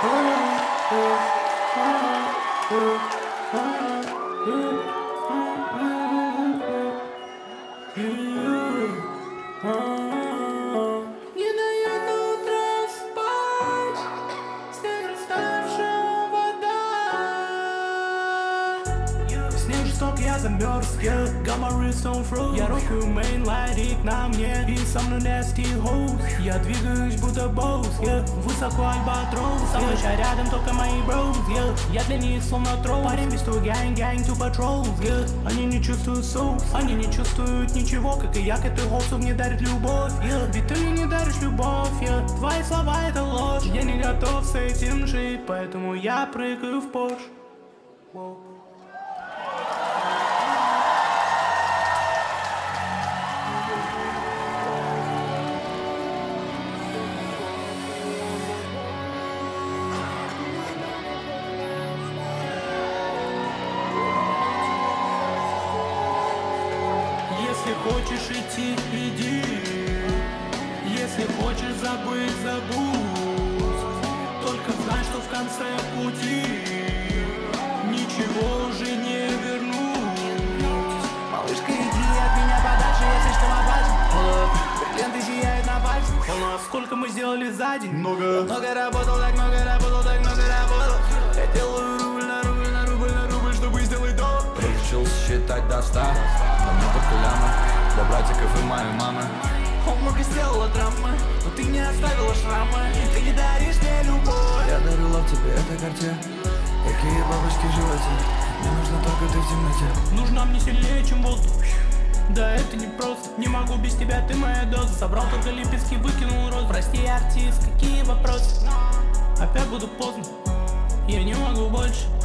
Не дает утро спать, снег растаявшая вода. Снег жесток, я замерз, got my wrist on froze. Я рокаю мейнлайт на мне и со мной nasty hoes. Я двигаюсь будто боус, высоко альбатрос. Со мной рядом только мои bros, я для них словно тролл. Парень без ту gang to patrols, они не чувствуют соус, они не чувствуют ничего, как и я к этой голосу мне дарит любовь, ведь ты не даришь любовь, твои слова это ложь. Я не готов с этим жить, поэтому я прыгаю в Porsche. Если хочешь идти, иди. Если хочешь забыть, забудь. Только знай, что в конце пути ничего уже не вернуть. Малышка, иди от меня подальше, я слишком опасен. Бриллианты сияют на пальцах. Сколько мы сделали за день? Много работал, так много работал, так много работал. Я делаю рубль на рубль, на рубль, на рубль, чтобы сделать долг. Разучился считать до 100, но мне только ляма для братиков и моей мамы. Он много сделал драмы, но ты не оставила шрамы. Ты не даришь мне любовь. Я дарю лав тебе, это карте. Какие бабочки в животе. Мне нужна только ты в темноте. Нужна мне сильнее, чем воздух. Да это не просто. Не могу без тебя, ты моя доза. Собрал только лепестки, выкинул роз. Прости, артист, какие вопросы? Опять буду поздно, я не могу больше.